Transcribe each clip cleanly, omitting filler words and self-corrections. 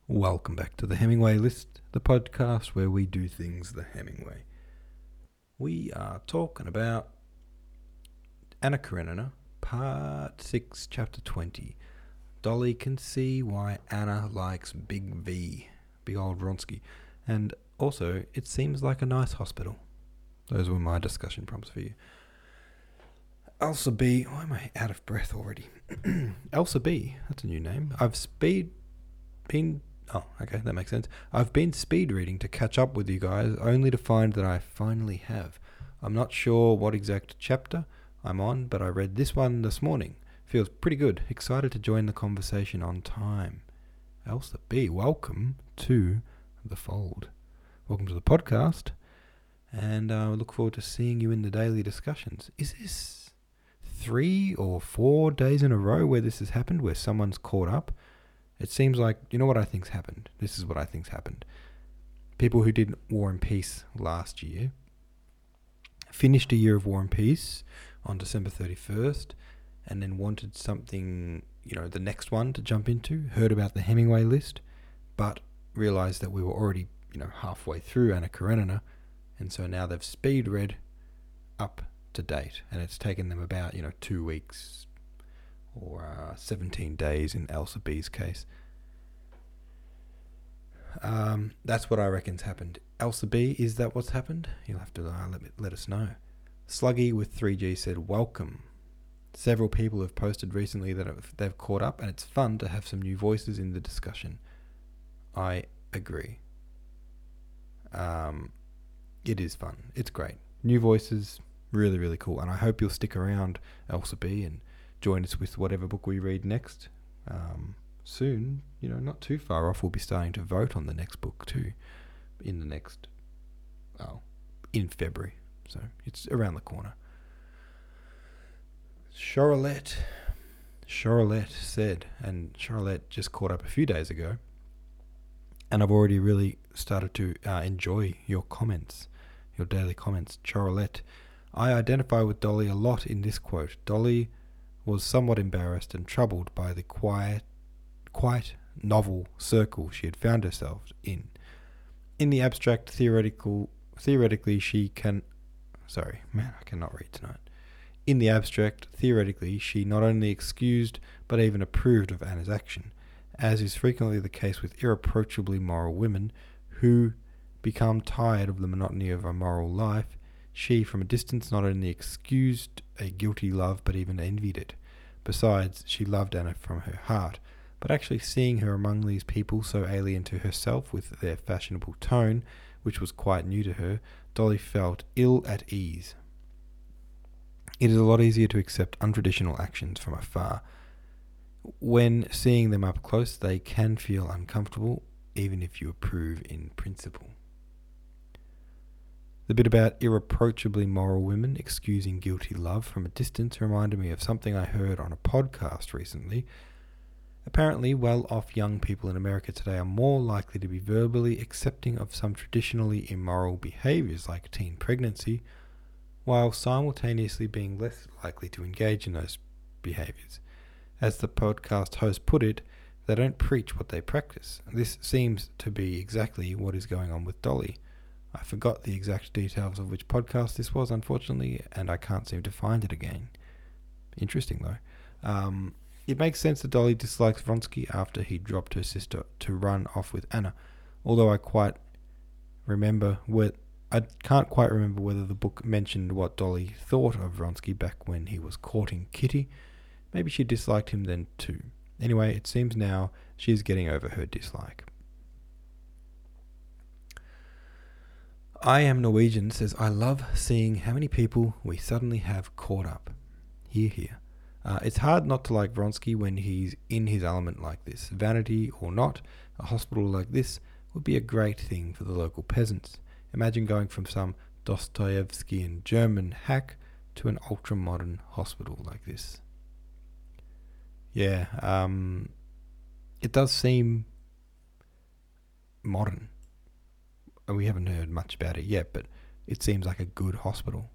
Welcome back to the Hemingway List, the podcast where we do things the Hemingway. We are talking about Anna Karenina, Part 6, Chapter 20. Dolly can see why Anna likes Big V, big old Vronsky, and also it seems like a nice hospital. Those were my discussion prompts for you. Elsa B. Why am I out of breath already? Elsa B. That's a new name. Oh, okay, that makes sense. I've been speed reading to catch up with you guys, only to find that I finally have. I'm not sure what exact chapter I'm on, but I read this one this morning. Feels pretty good. Excited to join the conversation on time. Elsa B., welcome to the fold. Welcome to the podcast, and I look forward to seeing you in the daily discussions. Is this 3 or 4 days in a row where this has happened, where someone's caught up? It seems like, you know what I think's happened? This is what I think's happened. People who did War and Peace last year finished a year of War and Peace on December 31st and then wanted something, the next one to jump into, heard about the Hemingway list, but realized that we were already, halfway through Anna Karenina, and so now they've speed read up to date, and it's taken them about, 2 weeks or 17 days in Elsa B's case. That's what I reckon's happened. Elsa B, is that what's happened? You'll have to let us know. Sluggy with 3G said, welcome. Several people have posted recently that they've caught up, and it's fun to have some new voices in the discussion. I agree. It is fun. It's great. New voices, really, really cool. And I hope you'll stick around, Elsa B, and join us with whatever book we read next. Soon, not too far off, we'll be starting to vote on the next book too, in February. So it's around the corner. Charlotte said, and Charlotte just caught up a few days ago, and I've already really started to enjoy your comments, your daily comments. Charlotte, I identify with Dolly a lot in this quote. Dolly was somewhat embarrassed and troubled by the quite novel circle she had found herself in. In the abstract, theoretically, she can... Sorry, man, I cannot read tonight. In the abstract, theoretically, she not only excused, but even approved of Anna's action, as is frequently the case with irreproachably moral women who become tired of the monotony of a moral life. She, from a distance, not only excused a guilty love, but even envied it. Besides, she loved Anna from her heart, but actually seeing her among these people so alien to herself with their fashionable tone, which was quite new to her, Dolly felt ill at ease. It is a lot easier to accept untraditional actions from afar. When seeing them up close, they can feel uncomfortable, even if you approve in principle. The bit about irreproachably moral women excusing guilty love from a distance reminded me of something I heard on a podcast recently. Apparently, well-off young people in America today are more likely to be verbally accepting of some traditionally immoral behaviors like teen pregnancy, while simultaneously being less likely to engage in those behaviors. As the podcast host put it, they don't preach what they practice. This seems to be exactly what is going on with Dolly. I forgot the exact details of which podcast this was, unfortunately, and I can't seem to find it again. Interesting, though. It makes sense that Dolly dislikes Vronsky after he dropped her sister to run off with Anna, although I can't quite remember whether the book mentioned what Dolly thought of Vronsky back when he was courting Kitty. Maybe she disliked him then too. Anyway, it seems now she is getting over her dislike. I Am Norwegian says, I love seeing how many people we suddenly have caught up. Here. It's hard not to like Vronsky when he's in his element like this. Vanity or not, a hospital like this would be a great thing for the local peasants. Imagine going from some Dostoevskian German hack to an ultra-modern hospital like this. Yeah, it does seem modern. We haven't heard much about it yet, but it seems like a good hospital.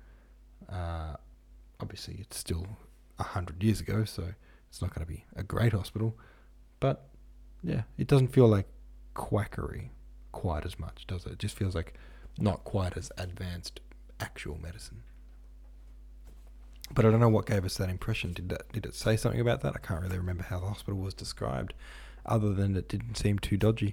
Obviously, it's still 100 years ago, so it's not going to be a great hospital, but Yeah, it doesn't feel like quackery quite as much, does it? It just feels like not quite as advanced actual medicine. But I don't know what gave us that impression. Did it say something about that? I can't really remember how the hospital was described, other than it didn't seem too dodgy.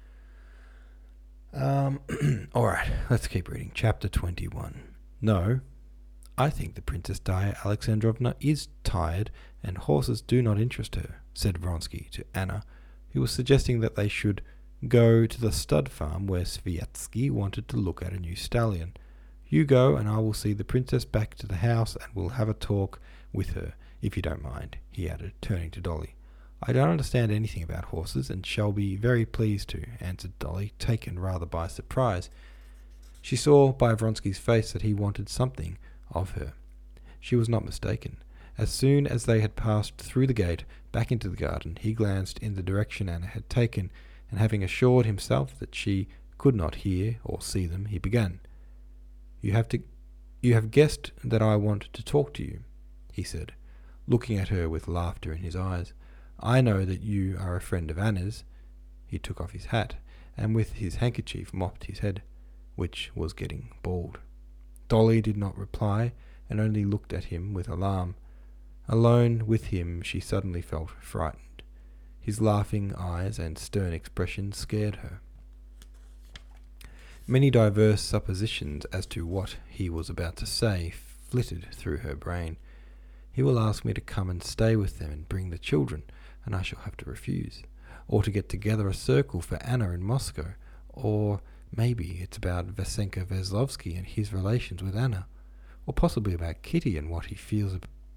All right, let's keep reading. Chapter 21. No, I think the Princess Daya Alexandrovna is tired, and horses do not interest her, said Vronsky to Anna, who was suggesting that they should go to the stud farm where Sviatsky wanted to look at a new stallion. You go, and I will see the princess back to the house, and we'll have a talk with her, if you don't mind, he added, turning to Dolly. I don't understand anything about horses, and shall be very pleased to, answered Dolly, taken rather by surprise. She saw by Vronsky's face that he wanted something of her. She was not mistaken. As soon as they had passed through the gate back into the garden, he glanced in the direction Anna had taken, and having assured himself that she could not hear or see them, he began. You have guessed that I want to talk to you, he said, looking at her with laughter in his eyes. I know that you are a friend of Anna's. He took off his hat, and with his handkerchief mopped his head, which was getting bald. Dolly did not reply, and only looked at him with alarm. Alone with him, she suddenly felt frightened. His laughing eyes and stern expression scared her. Many diverse suppositions as to what he was about to say flitted through her brain. He will ask me to come and stay with them and bring the children, and I shall have to refuse. Or to get together a circle for Anna in Moscow. Or maybe it's about Vasenka Veslovsky and his relations with Anna. Or possibly about Kitty and what he feels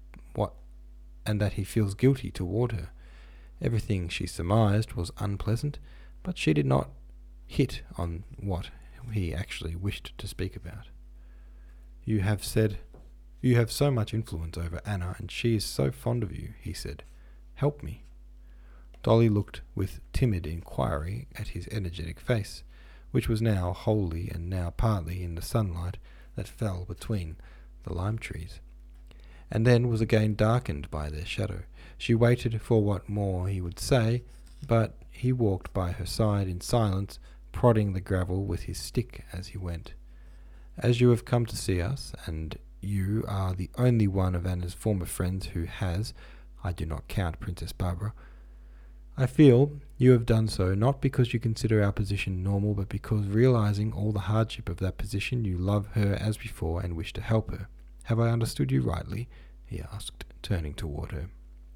and that he feels guilty toward her. Everything she surmised was unpleasant, but she did not hit on what he actually wished to speak about. You have so much influence over Anna, and she is so fond of you, he said. Help me. Dolly looked with timid inquiry at his energetic face, which was now wholly and now partly in the sunlight that fell between the lime trees, and then was again darkened by their shadow. She waited for what more he would say, but he walked by her side in silence, prodding the gravel with his stick as he went. As you have come to see us, and you are the only one of Anna's former friends who has, I do not count Princess Barbara, I feel you have done so not because you consider our position normal, but because, realizing all the hardship of that position, you love her as before and wish to help her. Have I understood you rightly? He asked, turning toward her.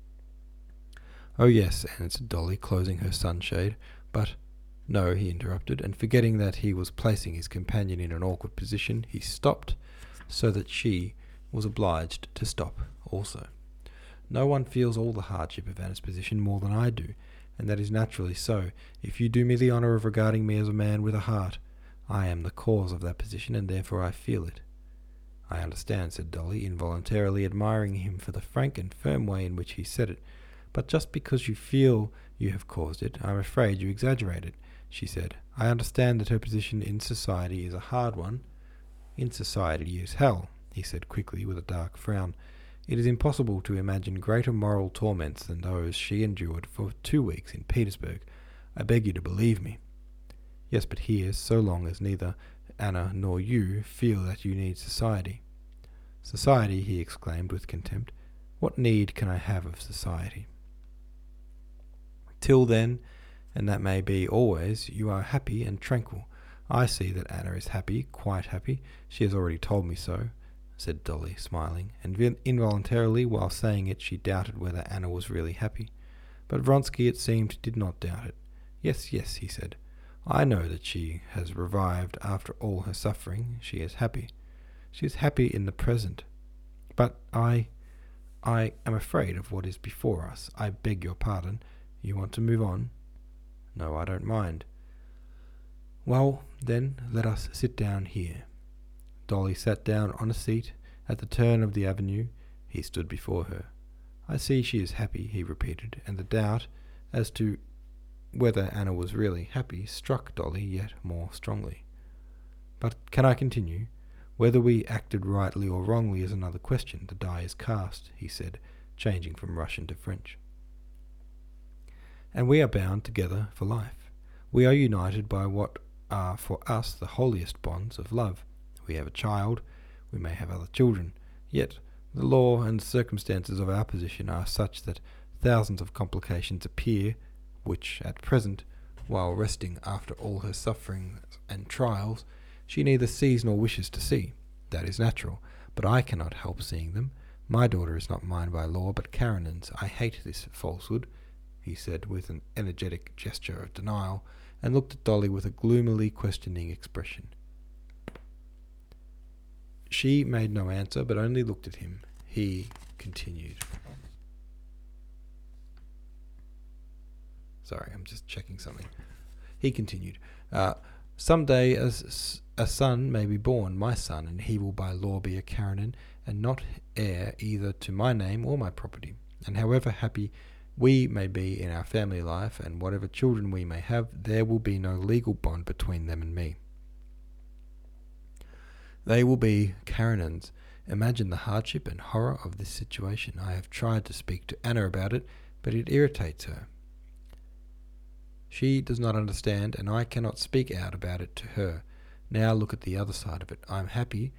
Oh yes, answered Dolly, closing her sunshade. But no, he interrupted, and forgetting that he was placing his companion in an awkward position, he stopped, so that she was obliged to stop also. No one feels all the hardship of Anna's position more than I do, and that is naturally so. If you do me the honour of regarding me as a man with a heart, I am the cause of that position, and therefore I feel it. I understand, said Dolly, involuntarily admiring him for the frank and firm way in which he said it. But just because you feel you have caused it, I am afraid you exaggerate it, she said. I understand that her position in society is a hard one. In society is hell, he said quickly with a dark frown. It is impossible to imagine greater moral torments than those she endured for 2 weeks in Petersburg. I beg you to believe me. Yes, but here, so long as neither Anna nor you feel that you need society. Society, he exclaimed with contempt. What need can I have of society? Till then, and that may be always, you are happy and tranquil. I see that Anna is happy, quite happy. She has already told me so, said Dolly, smiling, and involuntarily, while saying it, she doubted whether Anna was really happy. But Vronsky, it seemed, did not doubt it. Yes, yes, he said. I know that she has revived after all her suffering. She is happy. She is happy in the present. But I am afraid of what is before us. I beg your pardon. You want to move on? No, I don't mind. Well, then, let us sit down here. Dolly sat down on a seat at the turn of the avenue. He stood before her. I see she is happy, he repeated, and the doubt as to whether Anna was really happy struck Dolly yet more strongly. But can I continue? Whether we acted rightly or wrongly is another question. The die is cast, he said, changing from Russian to French. and we are bound together for life. We are united by what are for us the holiest bonds of love. We have a child, we may have other children, yet the law and circumstances of our position are such that thousands of complications appear, which at present, while resting after all her sufferings and trials, she neither sees nor wishes to see. That is natural, but I cannot help seeing them. My daughter is not mine by law, but Karenин's. I hate this falsehood, he said with an energetic gesture of denial, and looked at Dolly with a gloomily questioning expression. She made no answer, but only looked at him. He continued. Sorry, I'm just checking something. He continued. Some day a son may be born, my son, and he will by law be a Karenin, and not heir either to my name or my property. And however happy we may be in our family life, and whatever children we may have, there will be no legal bond between them and me. They will be Karenins. Imagine the hardship and horror of this situation. I have tried to speak to Anna about it, but it irritates her. She does not understand, and I cannot speak out about it to her. Now look at the other side of it. I am happy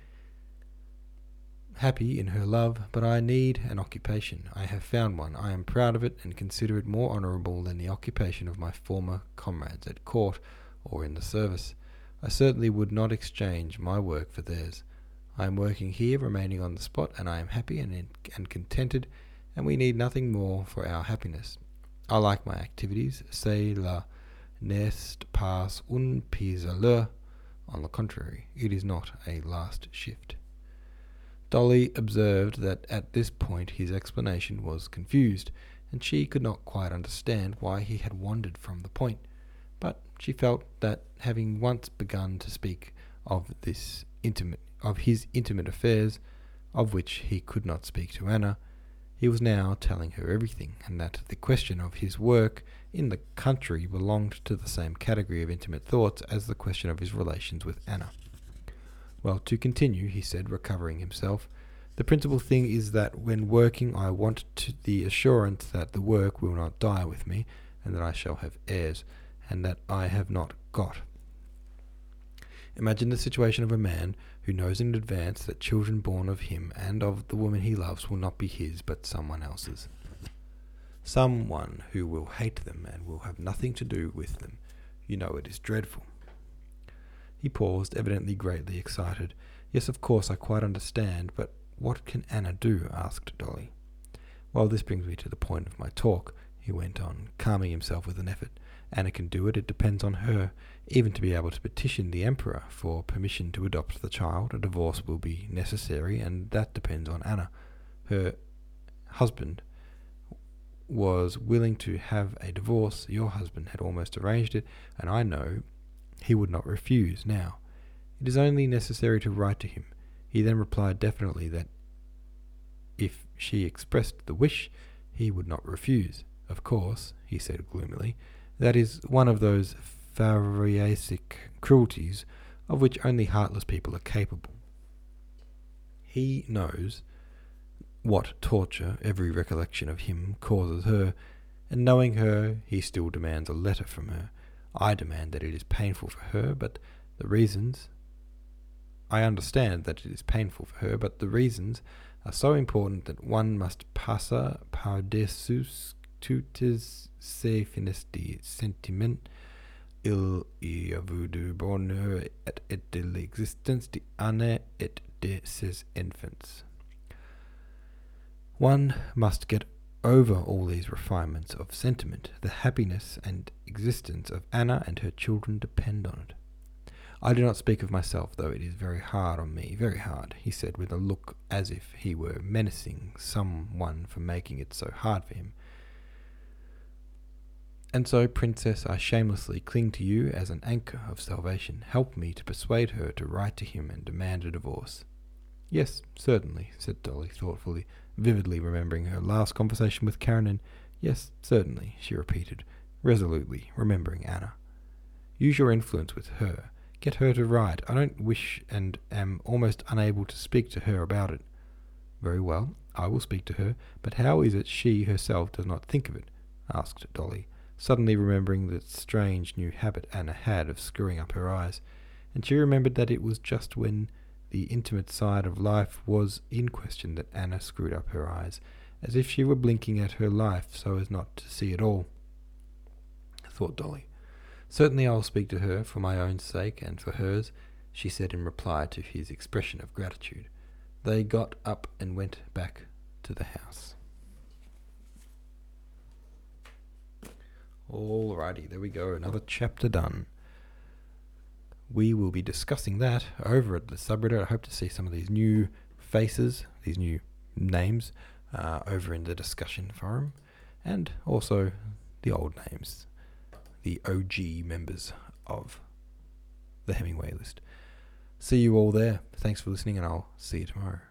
in her love, but I need an occupation. I have found one. I am proud of it and consider it more honourable than the occupation of my former comrades at court or in the service. I certainly would not exchange my work for theirs. I am working here, remaining on the spot, and I am happy and contented, and we need nothing more for our happiness. I like my activities. Cela n'est pas un pis aller. On the contrary, it is not a last shift. Dolly observed that at this point his explanation was confused, and she could not quite understand why he had wandered from the point. But she felt that having once begun to speak of his intimate affairs, of which he could not speak to Anna, he was now telling her everything, and that the question of his work in the country belonged to the same category of intimate thoughts as the question of his relations with Anna. Well, to continue, he said, recovering himself, the principal thing is that when working I want the assurance that the work will not die with me, and that I shall have heirs, and that I have not got. Imagine the situation of a man who knows in advance that children born of him and of the woman he loves will not be his but someone else's. Someone who will hate them and will have nothing to do with them. You know it is dreadful. He paused, evidently greatly excited. Yes, of course, I quite understand, but what can Anna do? Asked Dolly. Well, this brings me to the point of my talk, he went on, calming himself with an effort. Anna can do it. It depends on her. Even to be able to petition the Emperor for permission to adopt the child, a divorce will be necessary, and that depends on Anna. Her husband was willing to have a divorce. Your husband had almost arranged it, and I know he would not refuse now. It is only necessary to write to him. He then replied definitely that if she expressed the wish, he would not refuse. Of course, he said gloomily, that is one of those Pharisaicic cruelties of which only heartless people are capable. He knows what torture every recollection of him causes her, and knowing her, he still demands a letter from her. I demand that it is painful for her, but the reasons... I understand that it is painful for her, but the reasons are so important that one must passer par-dessus toutes ces finesti sentiments. Il y a vu du bonheur et de l'existence d'Anna et de ses enfants. One must get over all these refinements of sentiment. The happiness and existence of Anna and her children depend on it. I do not speak of myself, though it is very hard on me, very hard, he said with a look as if he were menacing someone for making it so hard for him. And so, Princess, I shamelessly cling to you as an anchor of salvation. Help me to persuade her to write to him and demand a divorce. Yes, certainly, said Dolly thoughtfully, vividly remembering her last conversation with Karenin. Yes, certainly, she repeated, resolutely remembering Anna. Use your influence with her. Get her to write. I don't wish and am almost unable to speak to her about it. Very well, I will speak to her, but how is it she herself does not think of it? Asked Dolly. suddenly remembering the strange new habit Anna had of screwing up her eyes, and she remembered that it was just when the intimate side of life was in question that Anna screwed up her eyes, as if she were blinking at her life so as not to see it all. Thought Dolly. Certainly I will speak to her for my own sake and for hers, she said in reply to his expression of gratitude. They got up and went back to the house. Alrighty, there we go, another chapter done. We will be discussing that over at the subreddit. I hope to see some of these new faces, these new names, over in the discussion forum, and also the old names, the OG members of the Hemingway list. See you all there. Thanks for listening, and I'll see you tomorrow.